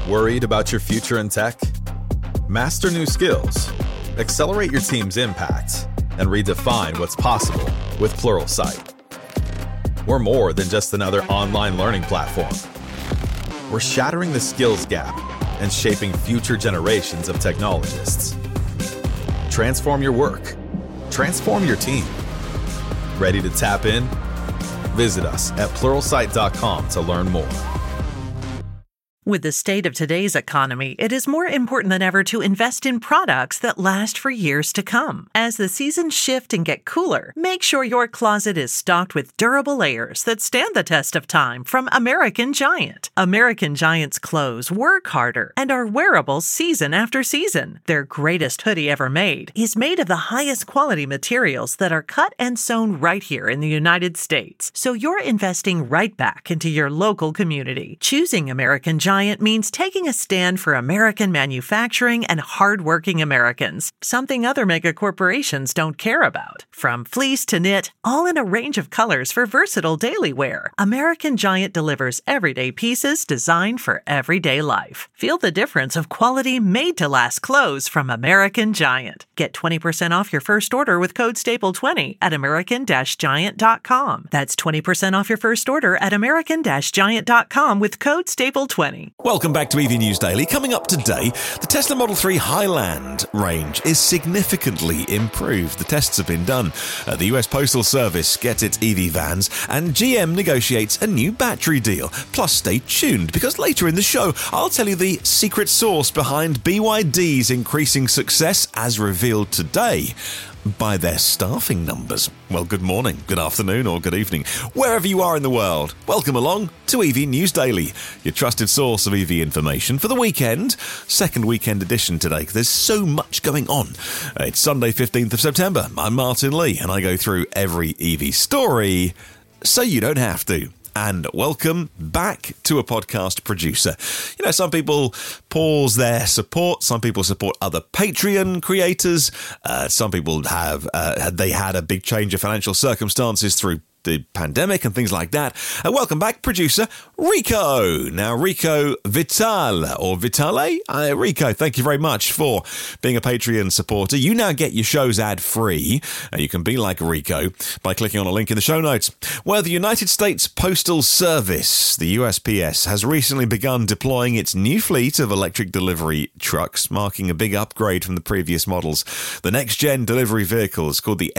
Worried about your future in tech? Master new skills, accelerate your team's impact, and redefine what's possible with Pluralsight. We're more than just another online learning platform. We're shattering the skills gap and shaping future generations of technologists. Transform your work. Transform your team. Ready to tap in? Visit us at pluralsight.com to learn more. With the state of today's economy, it is more important than ever to invest in products that last for years to come. As the seasons shift and get cooler, make sure your closet is stocked with durable layers that stand the test of time from American Giant. American Giant's clothes work harder and are wearable season after season. Their greatest hoodie ever made is made of the highest quality materials that are cut and sewn right here in the United States. So you're investing right back into your local community. Choosing American Giant means taking a stand for American manufacturing and hardworking Americans, something other mega corporations don't care about. From fleece to knit, all in a range of colors for versatile daily wear, American Giant delivers everyday pieces designed for everyday life. Feel the difference of quality made-to-last clothes from American Giant. Get 20% off your first order with code STAPLE20 at american-giant.com. That's 20% off your first order at american-giant.com with code STAPLE20. Welcome back to EV News Daily. Coming up today, the Tesla Model 3 Highland range is significantly improved. The tests have been done. The US Postal Service gets its EV vans, and GM negotiates a new battery deal. Plus, stay tuned, because later in the show, I'll tell you the secret sauce behind BYD's increasing success as revealed today by their staffing numbers. Well, good morning, good afternoon, or good evening, wherever you are in the world. Welcome along to EV News Daily, your trusted source of EV information for the weekend. Second weekend edition today. There's so much going on. It's Sunday, 15th of September. I'm Martin Lee, and I go through every EV story so you don't have to. And welcome back to a podcast producer. You know, some people pause their support. Some people support other Patreon creators. Some people have they had a big change of financial circumstances through the pandemic and things like that. And welcome back, producer Rico. Now, Rico Vital, or Vitale? Rico, thank you very much for being a Patreon supporter. You now get your shows ad-free. You can be like Rico by clicking on a link in the show notes. Well, the United States Postal Service, the USPS, has recently begun deploying its new fleet of electric delivery trucks, marking a big upgrade from the previous models. The next-gen delivery vehicles, called the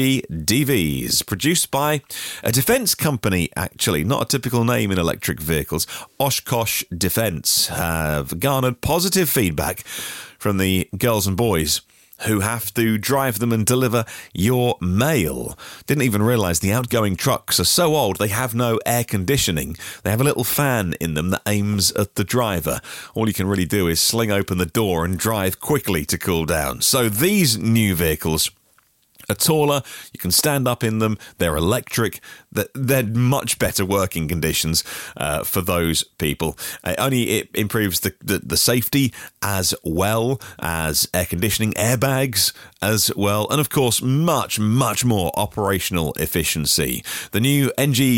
NGDVs, produced by a defence company, actually, not a typical name in electric vehicles, Oshkosh Defence, have garnered positive feedback from the girls and boys who have to drive them and deliver your mail. Didn't even realise the outgoing trucks are so old they have no air conditioning. They have a little fan in them that aims at the driver. All you can really do is sling open the door and drive quickly to cool down. So these new vehicles are taller, you can stand up in them, they're electric, they're much better working conditions for those people. It improves the safety as well as air conditioning, airbags as well, and of course much, much more operational efficiency. The new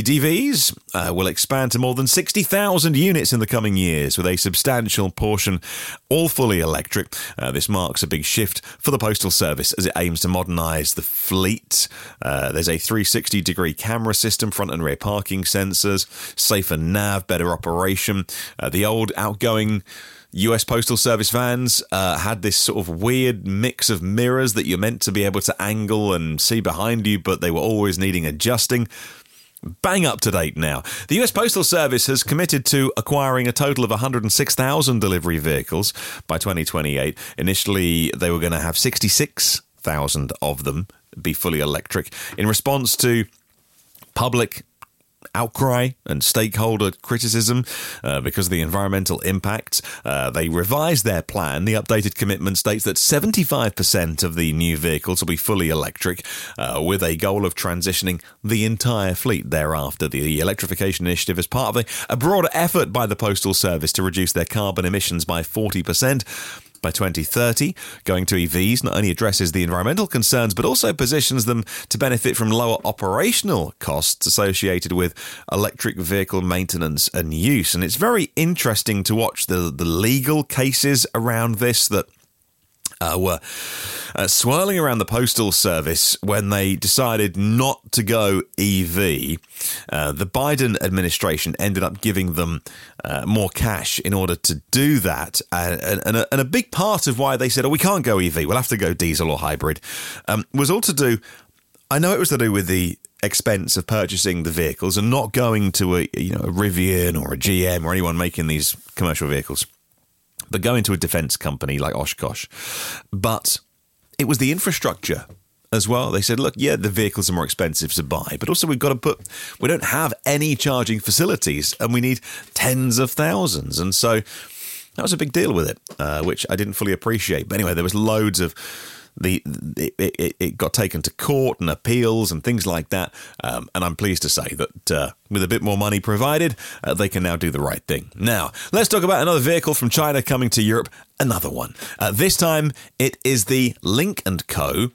NGDVs will expand to more than 60,000 units in the coming years, with a substantial portion all fully electric. This marks a big shift for the Postal Service as it aims to modernise the fleet. There's a 360-degree camera system, front and rear parking sensors, safer nav, better operation. The old outgoing US Postal Service vans had this sort of weird mix of mirrors that you're meant to be able to angle and see behind you, but they were always needing adjusting. Bang up to date now. The US Postal Service has committed to acquiring a total of 106,000 delivery vehicles by 2028. Initially, they were going to have 66,000 of them be fully electric in response to public outcry and stakeholder criticism because of the environmental impacts. They revised their plan. The updated commitment states that 75% of the new vehicles will be fully electric, with a goal of transitioning the entire fleet thereafter. The electrification initiative is part of a broader effort by the Postal Service to reduce their carbon emissions by 40%. by 2030. Going to EVs not only addresses the environmental concerns, but also positions them to benefit from lower operational costs associated with electric vehicle maintenance and use. And it's very interesting to watch the legal cases around this that were swirling around the Postal Service when they decided not to go EV. The Biden administration ended up giving them more cash in order to do that. And a big part of why they said, we can't go EV, we'll have to go diesel or hybrid, was all to do, I know it was to do with the expense of purchasing the vehicles and not going to a Rivian or a GM or anyone making these commercial vehicles, but going to a defence company like Oshkosh. But it was the infrastructure as well. They said, look, yeah, the vehicles are more expensive to buy, but also we don't have any charging facilities and we need tens of thousands. And so that was a big deal with it, which I didn't fully appreciate. But anyway, there was loads of it got taken to court and appeals and things like that. And I'm pleased to say that with a bit more money provided, they can now do the right thing. Now, let's talk about another vehicle from China coming to Europe, another one. This time, it is the Lynk & Co.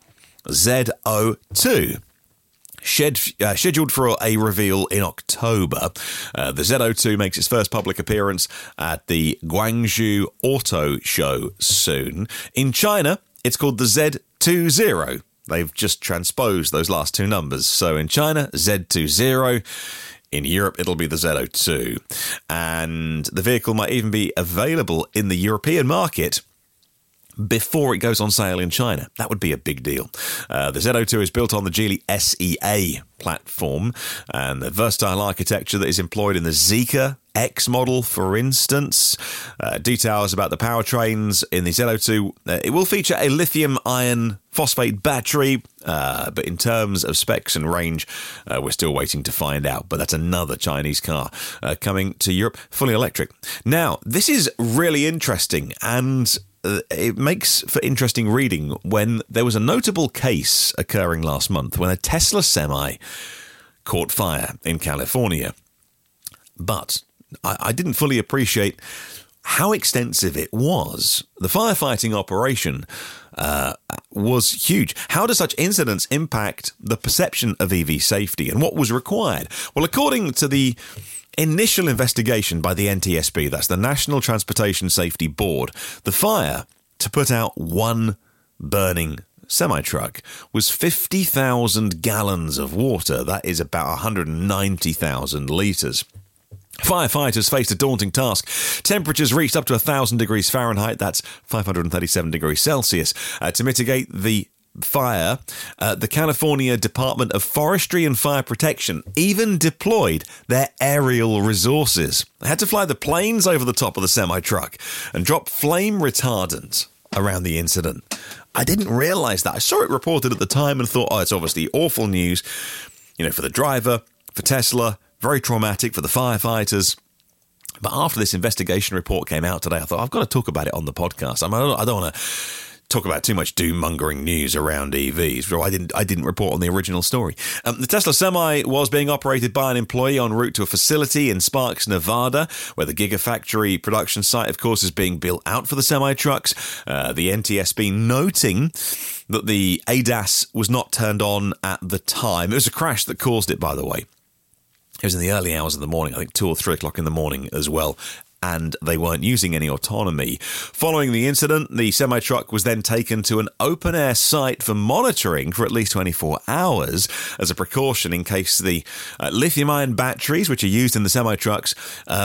Z02. Scheduled for a reveal in October. The Z02 makes its first public appearance at the Guangzhou Auto Show soon. In China, it's called the Z20. They've just transposed those last two numbers. So in China, Z20. In Europe, it'll be the Z02. And the vehicle might even be available in the European market before it goes on sale in China. That would be a big deal. The Z02 is built on the Geely SEA platform and the versatile architecture that is employed in the Zeekr X model, for instance. Details about the powertrains in the Z02. It will feature a lithium iron phosphate battery, but in terms of specs and range, we're still waiting to find out. But that's another Chinese car coming to Europe, fully electric. Now, this is really interesting, and it makes for interesting reading when there was a notable case occurring last month when a Tesla Semi caught fire in California. But I didn't fully appreciate how extensive it was. The firefighting operation was huge. How do such incidents impact the perception of EV safety, and what was required? Well, according to the initial investigation by the NTSB, that's the National Transportation Safety Board, the fire to put out one burning semi-truck was 50,000 gallons of water. That is about 190,000 litres. Firefighters faced a daunting task. Temperatures reached up to 1,000 degrees Fahrenheit, that's 537 degrees Celsius. To mitigate the fire, the California Department of Forestry and Fire Protection even deployed their aerial resources. They had to fly the planes over the top of the semi-truck and drop flame retardant around the incident. I didn't realise that. I saw it reported at the time and thought, it's obviously awful news, for the driver, for Tesla, very traumatic for the firefighters. But after this investigation report came out today, I thought, I've got to talk about it on the podcast. I don't want to talk about too much doom-mongering news around EVs. So I didn't report on the original story. The Tesla Semi was being operated by an employee en route to a facility in Sparks, Nevada, where the Gigafactory production site, of course, is being built out for the semi-trucks. The NTSB noting that the ADAS was not turned on at the time. It was a crash that caused it, by the way. It was in the early hours of the morning, I think 2 or 3 o'clock in the morning as well, and they weren't using any autonomy. Following the incident, the semi-truck was then taken to an open-air site for monitoring for at least 24 hours as a precaution in case the lithium-ion batteries, which are used in the semi-trucks,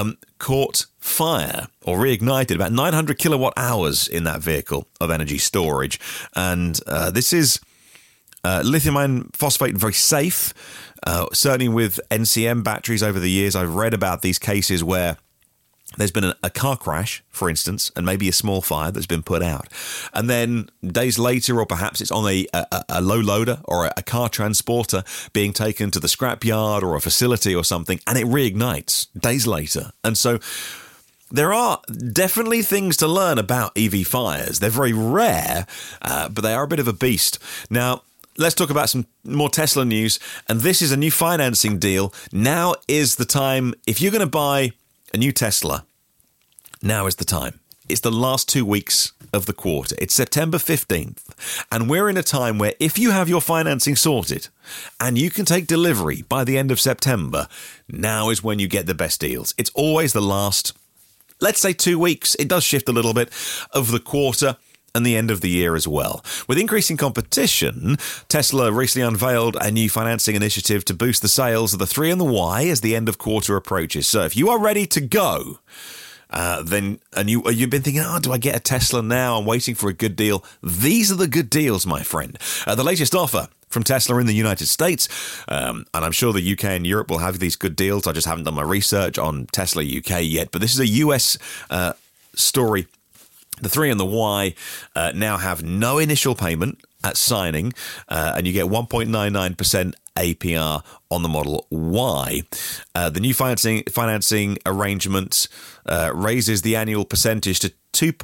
caught fire or reignited. About 900 kilowatt hours in that vehicle of energy storage. And this is lithium iron phosphate, very safe. Certainly with NCM batteries over the years, I've read about these cases where there's been a car crash, for instance, and maybe a small fire that's been put out. And then days later, or perhaps it's on a low loader or a car transporter being taken to the scrapyard or a facility or something, and it reignites days later. And so there are definitely things to learn about EV fires. They're very rare, but they are a bit of a beast. Now, let's talk about some more Tesla news. And this is a new financing deal. Now is the time. If you're going to buy a new Tesla, now is the time. it's the last 2 weeks of the quarter. It's September 15th. And we're in a time where if you have your financing sorted and you can take delivery by the end of September, now is when you get the best deals. It's always the last, let's say 2 weeks. It does shift a little bit of the quarter and the end of the year as well. With increasing competition, Tesla recently unveiled a new financing initiative to boost the sales of the 3 and the Y as the end of quarter approaches. So if you are ready to go, you've been thinking, do I get a Tesla now? I'm waiting for a good deal. These are the good deals, my friend. The latest offer from Tesla in the United States, and I'm sure the UK and Europe will have these good deals. I just haven't done my research on Tesla UK yet, but this is a US story. The 3 and the Y now have no initial payment at signing, and you get 1.99% APR on the Model Y. The new financing arrangement raises the annual percentage to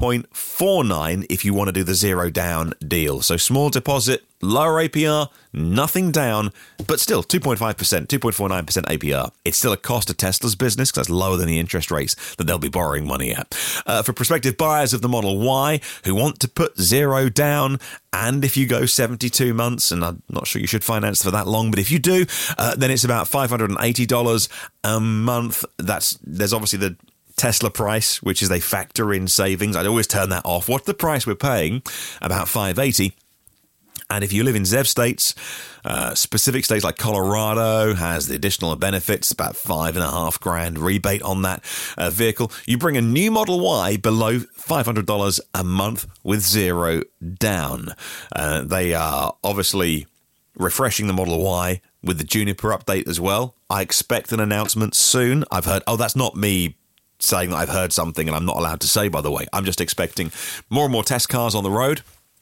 2.49 if you want to do the zero down deal. So small deposit, lower APR, nothing down, but still 2.5%, 2.49% APR. It's still a cost of Tesla's business because that's lower than the interest rates that they'll be borrowing money at. For prospective buyers of the Model Y who want to put zero down, and if you go 72 months, and I'm not sure you should finance for that long, but if you do, then it's about $580 a month. There's obviously the Tesla price, which is they factor in savings. I'd always turn that off. What's the price we're paying? About $580. And if you live in ZEV states, specific states like Colorado has the additional benefits, about $5,500 rebate on that vehicle. You bring a new Model Y below $500 a month with zero down. They are obviously refreshing the Model Y with the Juniper update as well. I expect an announcement soon. I've heard, that's not me saying that I've heard something and I'm not allowed to say, by the way. I'm just expecting more and more test cars on the road.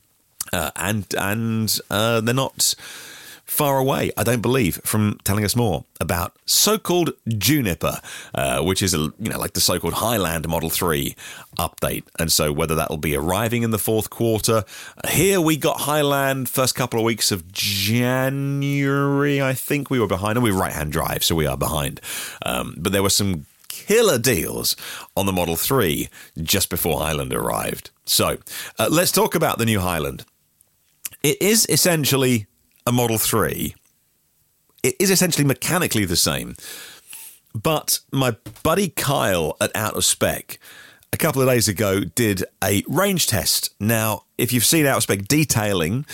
And they're not far away, I don't believe, from telling us more about so-called Juniper, which is like the so-called Highland Model 3 update. And so whether that will be arriving in the fourth quarter. Here we got Highland first couple of weeks of January. I think we were behind, and we were right-hand drive, so we are behind. But there were some killer deals on the Model 3 just before Highland arrived. So let's talk about the new Highland. It is essentially a Model 3. It is essentially mechanically the same. But my buddy Kyle at Out of Spec a couple of days ago did a range test. Now, if you've seen Out of Spec detailing,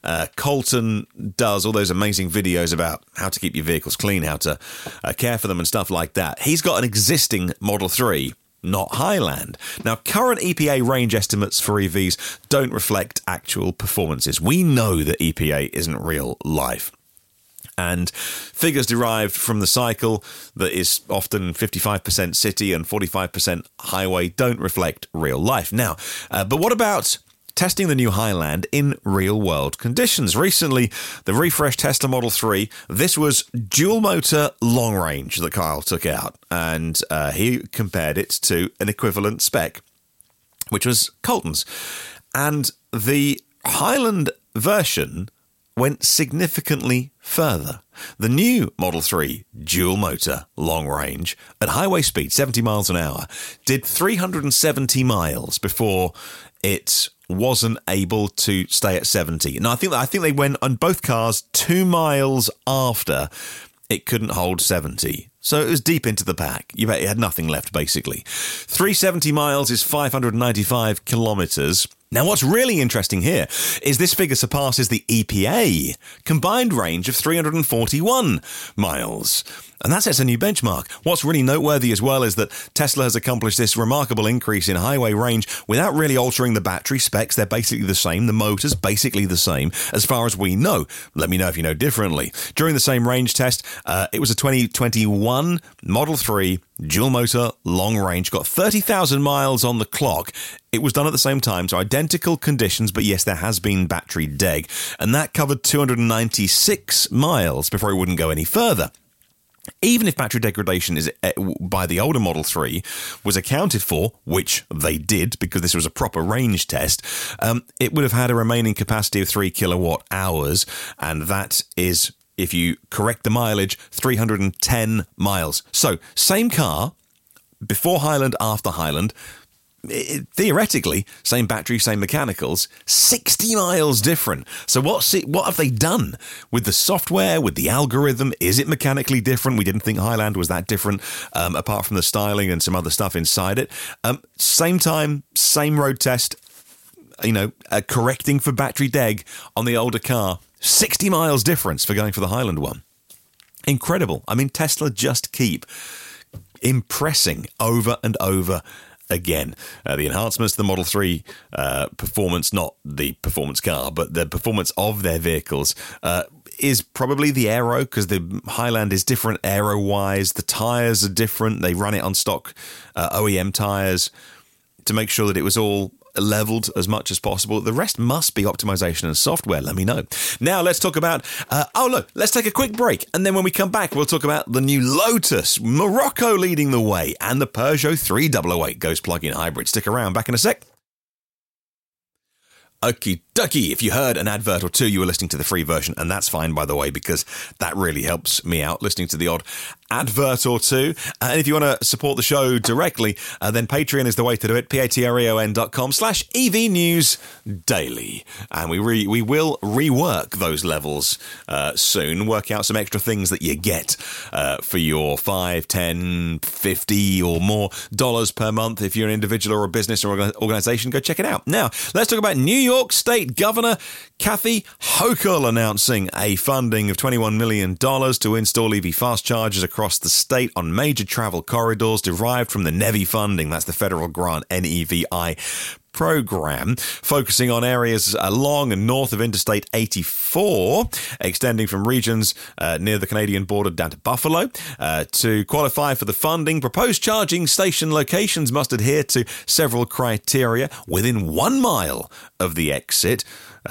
Colton does all those amazing videos about how to keep your vehicles clean, how to care for them and stuff like that. He's got an existing Model 3, not Highland. Now, current EPA range estimates for EVs don't reflect actual performances. We know that EPA isn't real life. And figures derived from the cycle that is often 55% city and 45% highway don't reflect real life. Now, but what about testing the new Highland in real-world conditions? Recently, the refreshed Tesla Model 3, this was dual-motor long range that Kyle took out, and he compared it to an equivalent spec, which was Colton's. And the Highland version went significantly further. The new Model 3 dual-motor long range at highway speed, 70 miles an hour, did 370 miles before it wasn't able to stay at 70. Now, I think they went on both cars 2 miles after it couldn't hold 70. So it was deep into the pack. You bet it had nothing left, basically. 370 miles is 595 kilometres. Now, what's really interesting here is this figure surpasses the EPA combined range of 341 miles. And that sets a new benchmark. What's really noteworthy as well is that Tesla has accomplished this remarkable increase in highway range without really altering the battery specs. They're basically the same. The motor's basically the same as far as we know. Let me know if you know differently. During the same range test, it was a 2021 Model 3 dual motor long range, got 30,000 miles on the clock. It was done at the same time, so identical conditions, but yes, there has been battery deg. And that covered 296 miles before it wouldn't go any further. Even if battery degradation is by the older Model 3 was accounted for, which they did because this was a proper range test, it would have had a remaining capacity of 3 kilowatt hours, and that is, if you correct the mileage, 310 miles. So, same car, before Highland, after Highland, theoretically, same battery, same mechanicals, 60 miles different. So what have they done with the software, with the algorithm? Is it mechanically different? We didn't think Highland was that different, apart from the styling and some other stuff inside it. Same time, same road test, correcting for battery deg on the older car. 60 miles difference for going for the Highland one. Incredible. I mean, Tesla just keep impressing over and over again. The enhancements to the Model 3 performance, not the performance car, but the performance of their vehicles, is probably the aero, because the Highland is different aero-wise. The tyres are different. They run it on stock OEM tyres to make sure that it was all leveled as much as possible. The rest must be optimization and software. Let me know. Now let's talk about let's take a quick break, and then when we come back we'll talk about the new Lotus, Morocco leading the way, and the Peugeot 3008 goes plug-in hybrid. Stick around, back in a sec. Okie dokie. If you heard an advert or two, you were listening to the free version, and that's fine, by the way, because that really helps me out, listening to the odd advert or two. And if you want to support the show directly, then Patreon is the way to do it. patreon.com/EVNewsDaily. And we will rework those levels soon, work out some extra things that you get for your $5, $10, $50 or more dollars per month. If you're an individual or a business or organization, go check it out. Now, let's talk about New York State Governor Kathy Hochul announcing a funding of $21 million to install EV fast chargers across the state on major travel corridors derived from the NEVI funding. That's the federal grant, NEVI program, focusing on areas along and north of Interstate 84, extending from regions near the Canadian border down to Buffalo. To qualify for the funding, proposed charging station locations must adhere to several criteria within 1 mile of the exit.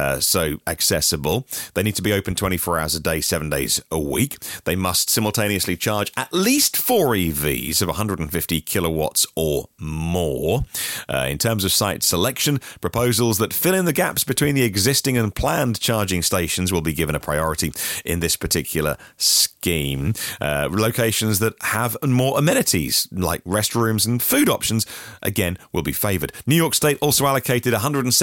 So accessible. They need to be open 24 hours a day, 7 days a week. They must simultaneously charge at least 4 EVs of 150 kilowatts or more. In terms of site selection, proposals that fill in the gaps between the existing and planned charging stations will be given a priority in this particular scheme. Locations that have more amenities, like restrooms and food options, again, will be favoured. New York State also allocated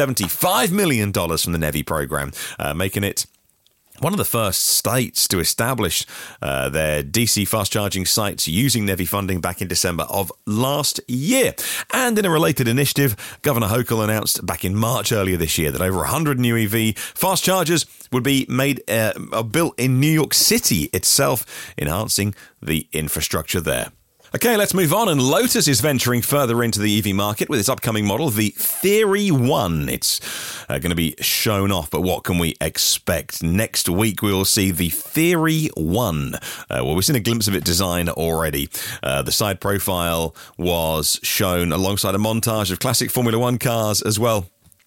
$175 million from the NEVI program, making it one of the first states to establish their DC fast charging sites using NEVI funding back in December of last year. And in a related initiative, Governor Hochul announced back in March earlier this year that over 100 new EV fast chargers would be built in New York City itself, enhancing the infrastructure there. Okay, let's move on, and Lotus is venturing further into the EV market with its upcoming model, the Theory 1. It's going to be shown off, but what can we expect? Next week, we will see the Theory 1. We've seen a glimpse of it design already. The side profile was shown alongside a montage of classic Formula One cars as well.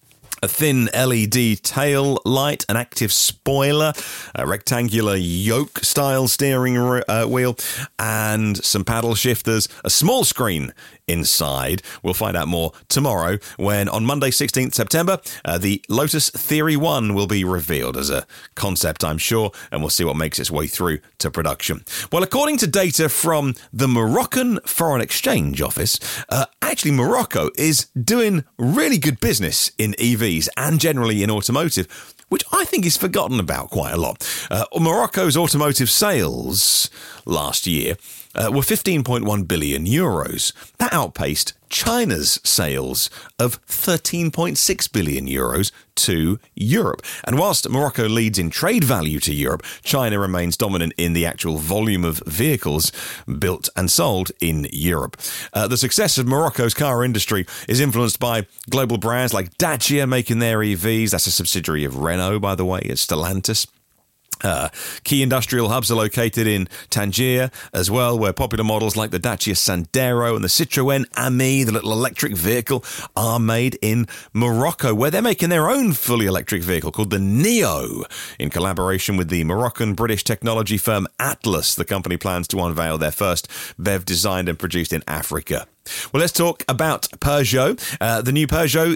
A thin LED tail light, an active spoiler, a rectangular yoke-style steering wheel, and some paddle shifters, a small screen inside. We'll find out more tomorrow when, on Monday, 16th September, the Lotus Theory 1 will be revealed as a concept, I'm sure, and we'll see what makes its way through to production. Well, according to data from the Moroccan Foreign Exchange Office, actually Morocco is doing really good business in EVs and generally in automotive, which I think is forgotten about quite a lot. Morocco's automotive sales last year were 15.1 billion euros. That outpaced China's sales of 13.6 billion euros to Europe. And whilst Morocco leads in trade value to Europe, China remains dominant in the actual volume of vehicles built and sold in Europe. The success of Morocco's car industry is influenced by global brands like Dacia making their EVs. That's a subsidiary of Renault, by the way. It's Stellantis. Key industrial hubs are located in Tangier as well, where popular models like the Dacia Sandero and the Citroën Ami, the little electric vehicle, are made in Morocco, where they're making their own fully electric vehicle called the Neo. In collaboration with the Moroccan-British technology firm Atlas, the company plans to unveil their first BEV designed and produced in Africa. Well, let's talk about Peugeot. The new Peugeot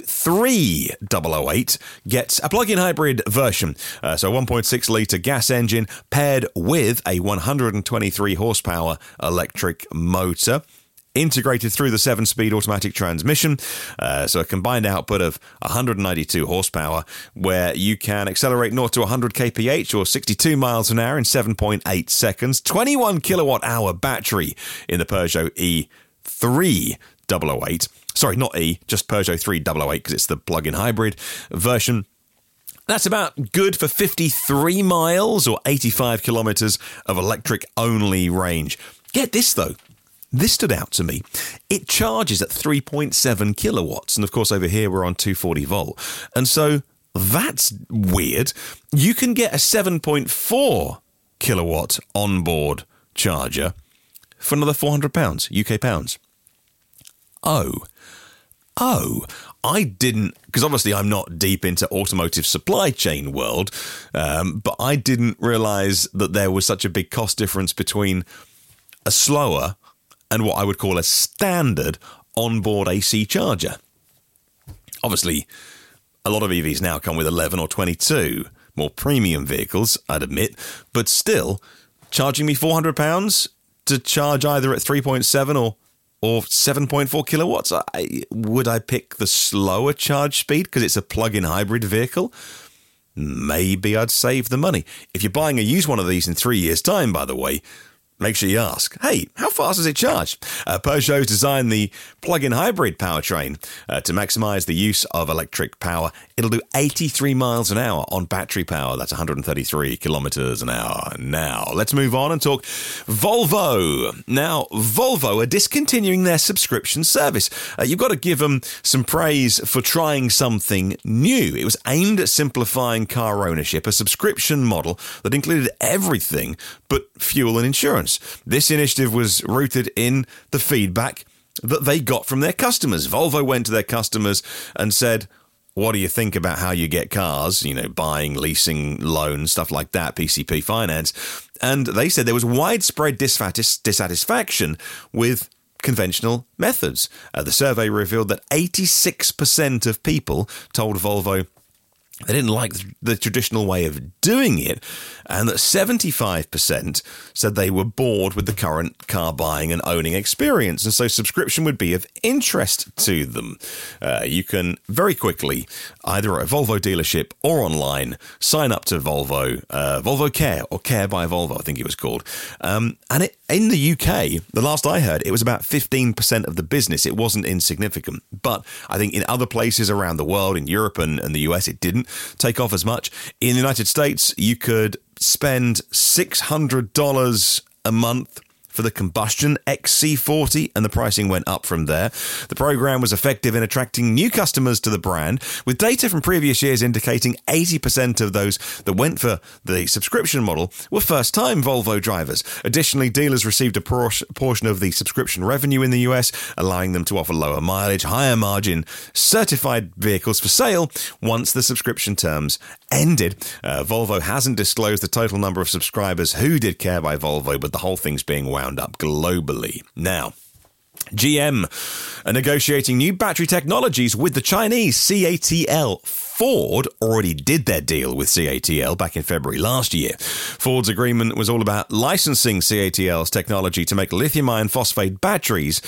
3008 gets a plug-in hybrid version, so a 1.6-litre gas engine paired with a 123 horsepower electric motor. integrated through the 7-speed automatic transmission, so a combined output of 192 horsepower, where you can accelerate 0 to 100 kph or 62 miles an hour in 7.8 seconds. 21 kilowatt-hour battery in the Peugeot E3008. Sorry, not E, just Peugeot 3008 because it's the plug-in hybrid version. That's about good for 53 miles or 85 kilometres of electric-only range. Get this, though. This stood out to me. It charges at 3.7 kilowatts. And, of course, over here we're on 240 volt. And so that's weird. You can get a 7.4 kilowatt onboard charger for another £400, UK pounds. Oh, I didn't, because obviously I'm not deep into automotive supply chain world, but I didn't realise that there was such a big cost difference between a slower and what I would call a standard onboard AC charger. Obviously, a lot of EVs now come with 11 or 22, more premium vehicles, I'd admit, but still, charging me £400 to charge either at 3.7 or 7.4 kilowatts, would I pick the slower charge speed because it's a plug-in hybrid vehicle? Maybe I'd save the money. If you're buying a used one of these in 3 years' time, by the way, make sure you ask, hey, how fast does it charge? Peugeot's designed the plug-in hybrid powertrain to maximise the use of electric power. It'll do 83 miles an hour on battery power. That's 133 kilometres an hour. Now, let's move on and talk Volvo. Now, Volvo are discontinuing their subscription service. You've got to give them some praise for trying something new. It was aimed at simplifying car ownership, a subscription model that included everything but fuel and insurance. This initiative was rooted in the feedback that they got from their customers. Volvo went to their customers and said, what do you think about how you get cars? You know, buying, leasing, loans, stuff like that, PCP finance. And they said there was widespread dissatisfaction with conventional methods. The survey revealed that 86% of people told Volvo they didn't like the traditional way of doing it, and that 75% said they were bored with the current car buying and owning experience, and so subscription would be of interest to them. You can very quickly, either at a Volvo dealership or online, sign up to Volvo, Volvo Care, or Care by Volvo, I think it was called. And in the UK, the last I heard, it was about 15% of the business. It wasn't insignificant. But I think in other places around the world, in Europe and the US, it didn't take off as much. In the United States, you could spend $600 a month for the combustion XC40, and the pricing went up from there. The program was effective in attracting new customers to the brand, with data from previous years indicating 80% of those that went for the subscription model were first-time Volvo drivers. Additionally, dealers received a portion of the subscription revenue in the US, allowing them to offer lower mileage, higher margin, certified vehicles for sale once the subscription terms ended. Volvo hasn't disclosed the total number of subscribers who did Care by Volvo, but the whole thing's being wound up globally. Now, GM are negotiating new battery technologies with the Chinese CATL. Ford already did their deal with CATL back in February last year. Ford's agreement was all about licensing CATL's technology to make lithium iron phosphate batteries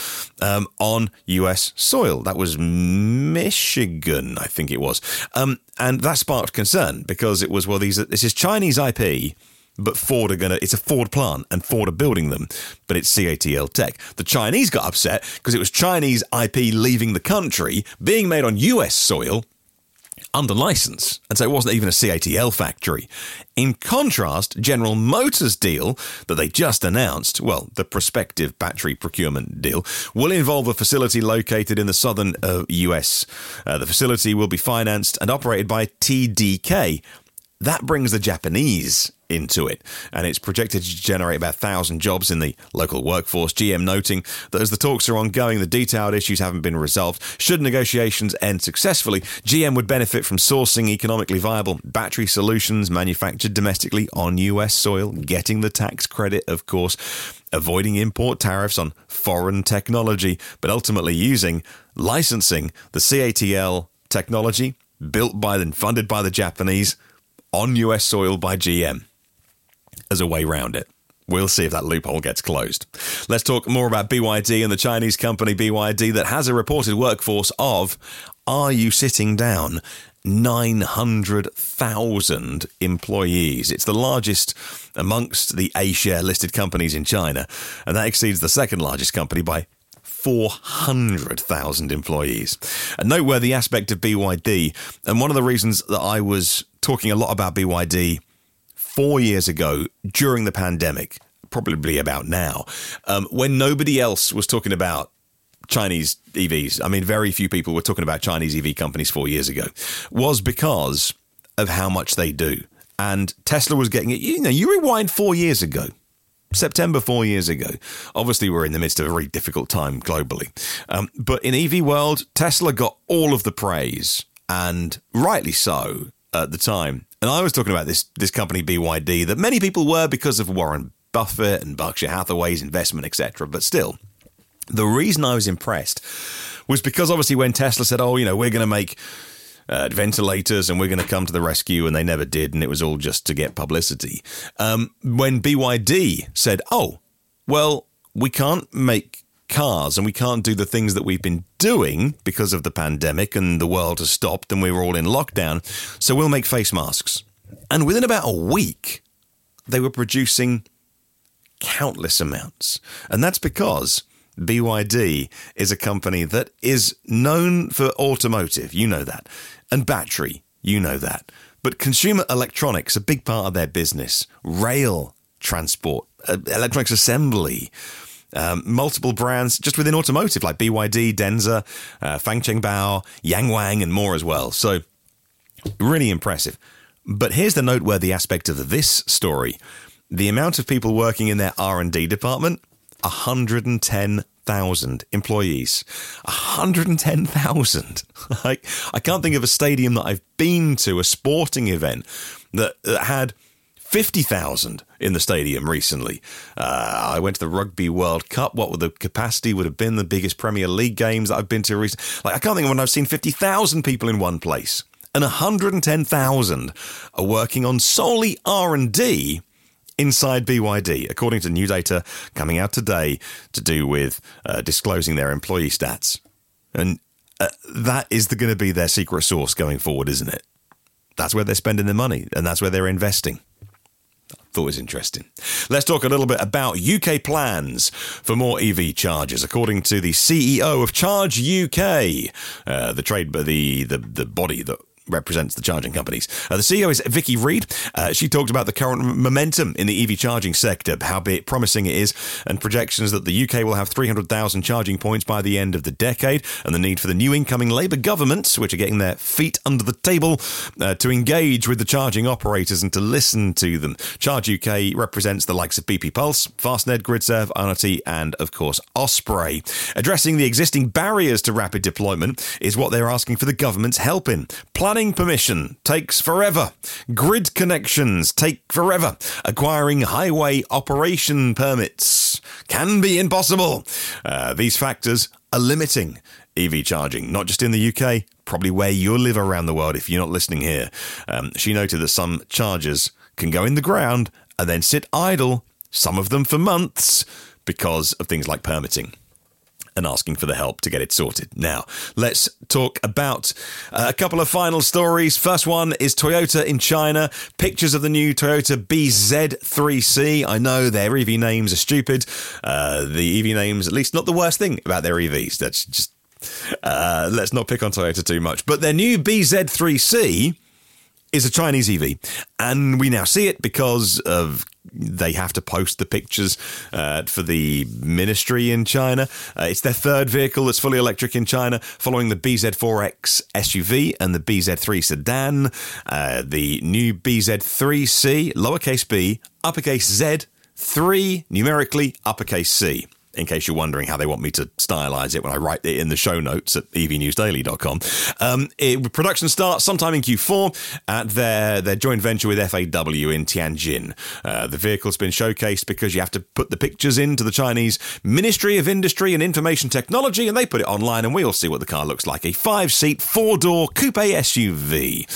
on US soil. That was Michigan, I think it was. And that sparked concern because it was, well, this is Chinese IP, but Ford are it's a Ford plant and Ford are building them, but it's CATL tech. The Chinese got upset because it was Chinese IP leaving the country, being made on US soil under license, and so it wasn't even a CATL factory. In contrast, General Motors' deal that they just announced, well, the prospective battery procurement deal, will involve a facility located in the southern US. The facility will be financed and operated by TDK. That brings the Japanese into it, and it's projected to generate about 1,000 jobs in the local workforce. GM noting that as the talks are ongoing, the detailed issues haven't been resolved. Should negotiations end successfully, GM would benefit from sourcing economically viable battery solutions manufactured domestically on US soil, getting the tax credit, of course, avoiding import tariffs on foreign technology, but ultimately licensing the CATL technology built by and funded by the Japanese on US soil by GM as a way round it. We'll see if that loophole gets closed. Let's talk more about BYD and the Chinese company BYD that has a reported workforce of, are you sitting down, 900,000 employees. It's the largest amongst the A-share listed companies in China, and that exceeds the second largest company by 400,000 employees. A noteworthy aspect of BYD, and one of the reasons that I was talking a lot about BYD 4 years ago during the pandemic, probably about now, when nobody else was talking about Chinese EVs, I mean, very few people were talking about Chinese EV companies 4 years ago, was because of how much they do. And Tesla was getting it. You rewind 4 years ago, September 4 years ago. Obviously, we're in the midst of a very difficult time globally. But in EV world, Tesla got all of the praise, and rightly so at the time. And I was talking about this company, BYD, that many people were because of Warren Buffett and Berkshire Hathaway's investment, etc. But still, the reason I was impressed was because obviously when Tesla said, we're going to make ventilators and we're going to come to the rescue, and they never did, and it was all just to get publicity. When BYD said, we can't make cars and we can't do the things that we've been doing because of the pandemic and the world has stopped and we were all in lockdown, so we'll make face masks. And within about a week, they were producing countless amounts. And that's because BYD is a company that is known for automotive, you know that, and battery, you know that. But consumer electronics, a big part of their business, rail transport, electronics assembly, multiple brands just within automotive like BYD, Denza, Fangcheng Bao, Yangwang, and more as well. So really impressive. But here's the noteworthy aspect of this story. The amount of people working in their R&D department, 110,000 employees. 110,000. I can't think of a stadium that I've been to, a sporting event, that had 50,000 in the stadium recently. I went to the Rugby World Cup. What would the capacity would have been? The biggest Premier League games that I've been to recently. I can't think of when I've seen 50,000 people in one place. And 110,000 are working on solely R&D inside BYD, according to new data coming out today to do with disclosing their employee stats. And that is going to be their secret sauce going forward, isn't it? That's where they're spending their money, and that's where they're investing. Thought it was interesting. Let's talk a little bit about UK plans for more EV chargers. According to the CEO of Charge UK, the body that represents the charging companies. The CEO is Vicky Reid. She talked about the current momentum in the EV charging sector, how promising it is, and projections that the UK will have 300,000 charging points by the end of the decade, and the need for the new incoming Labour governments, which are getting their feet under the table, to engage with the charging operators and to listen to them. Charge UK represents the likes of BP Pulse, Fastned, GridServe, Ionity, and, of course, Osprey. Addressing the existing barriers to rapid deployment is what they're asking for the government's help in. Planning permission takes forever. Grid connections take forever. Acquiring highway operation permits can be impossible. These factors are limiting EV charging, not just in the UK, probably where you live around the world if you're not listening here. She noted that some chargers can go in the ground and then sit idle, some of them for months, because of things like permitting, and asking for the help to get it sorted. Now, let's talk about a couple of final stories. First one is Toyota in China. Pictures of the new Toyota BZ3C. I know their EV names are stupid. The EV names, at least not the worst thing about their EVs. That's just, let's not pick on Toyota too much. But their new BZ3C is a Chinese EV, and we now see it because of they have to post the pictures for the ministry in China. It's their third vehicle that's fully electric in China, following the BZ4X SUV and the BZ3 sedan. The new BZ3C, lowercase b, uppercase Z, 3, numerically uppercase C. In case you're wondering how they want me to stylize it when I write it in the show notes at evnewsdaily.com. Production starts sometime in Q4 at their joint venture with FAW in Tianjin. The vehicle's been showcased because you have to put the pictures into the Chinese Ministry of Industry and Information Technology, and they put it online, and we all see what the car looks like. A 5-seat, 4-door coupe SUV.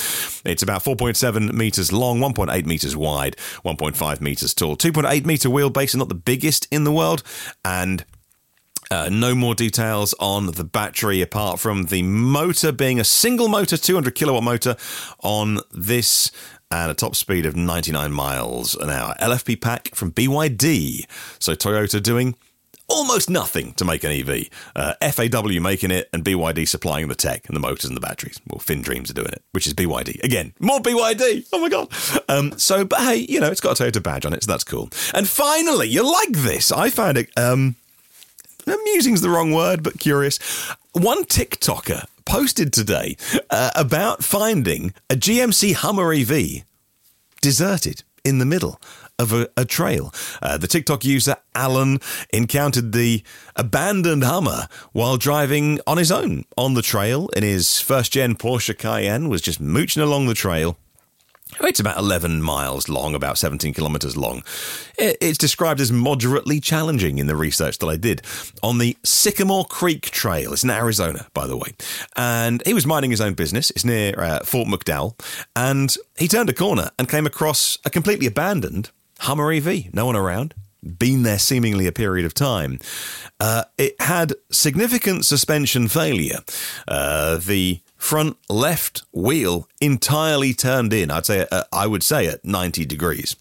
It's about 4.7 metres long, 1.8 metres wide, 1.5 metres tall, 2.8 metre wheelbase, not the biggest in the world, and no more details on the battery apart from the motor being a single motor, 200 kilowatt motor on this, and a top speed of 99 miles an hour. LFP pack from BYD. So Toyota doing almost nothing to make an EV. FAW making it and BYD supplying the tech and the motors and the batteries. Well, FinDreams are doing it, which is BYD. Again, more BYD. Oh my God. But hey, it's got a Toyota badge on it, so that's cool. And finally, you like this. I found it, amusing's the wrong word, but curious. One TikToker posted today about finding a GMC Hummer EV deserted in the middle of a trail. The TikTok user Alan encountered the abandoned Hummer while driving on his own on the trail in his first-gen Porsche Cayenne, was just mooching along the trail. It's about 11 miles long, about 17 kilometres long. It's described as moderately challenging in the research that I did on the Sycamore Creek Trail. It's in Arizona, by the way. And he was minding his own business. It's near Fort McDowell. And he turned a corner and came across a completely abandoned Hummer EV. No one around. Been there seemingly a period of time. It had significant suspension failure. The front left wheel entirely turned in. I would say at 90 degrees.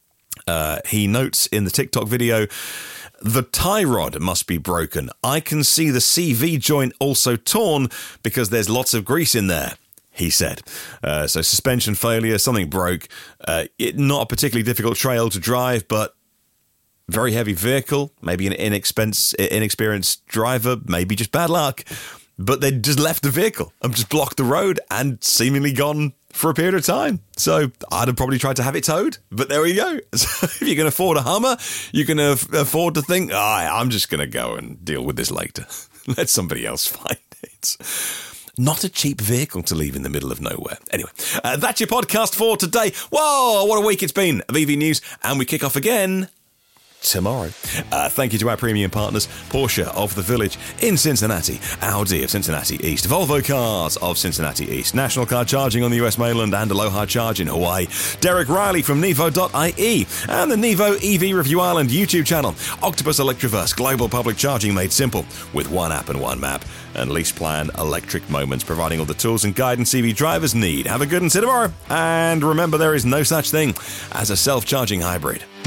He notes in the TikTok video, the tie rod must be broken. I can see the CV joint also torn because there's lots of grease in there, he said. So suspension failure, something broke. Not a particularly difficult trail to drive, but very heavy vehicle, maybe an inexperienced driver, maybe just bad luck. But they just left the vehicle and just blocked the road and seemingly gone for a period of time. So I'd have probably tried to have it towed, but there we go. So if you can afford a Hummer, you can afford to think, I'm just going to go and deal with this later. Let somebody else find it. Not a cheap vehicle to leave in the middle of nowhere. Anyway, that's your podcast for today. Whoa, what a week it's been of EV news. And we kick off again tomorrow. Thank you to our premium partners, Porsche of the Village in Cincinnati, Audi of Cincinnati East, Volvo Cars of Cincinnati East, National Car Charging on the US mainland and Aloha Charge in Hawaii, Derek Riley from Nevo.ie, and the Nevo EV Review Island YouTube channel, Octopus Electroverse, global public charging made simple with one app and one map, and LeasePlan Electric Moments, providing all the tools and guidance EV drivers need. Have a good one, see you tomorrow, and remember there is no such thing as a self-charging hybrid.